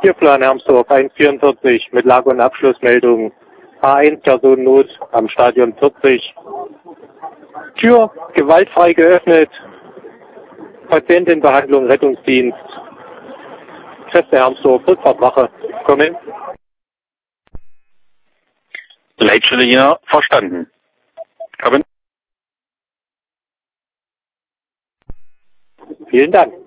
Tierplan Hermsdorf 144 mit Lage- und Abschlussmeldung. A1 Personennot am Stadion 40. Tür gewaltfrei geöffnet. Patientenbehandlung, Rettungsdienst. Feste Hermsdorf, Rückfahrtwache. Kommen. Leitstelle hier verstanden. Kommen. Vielen Dank.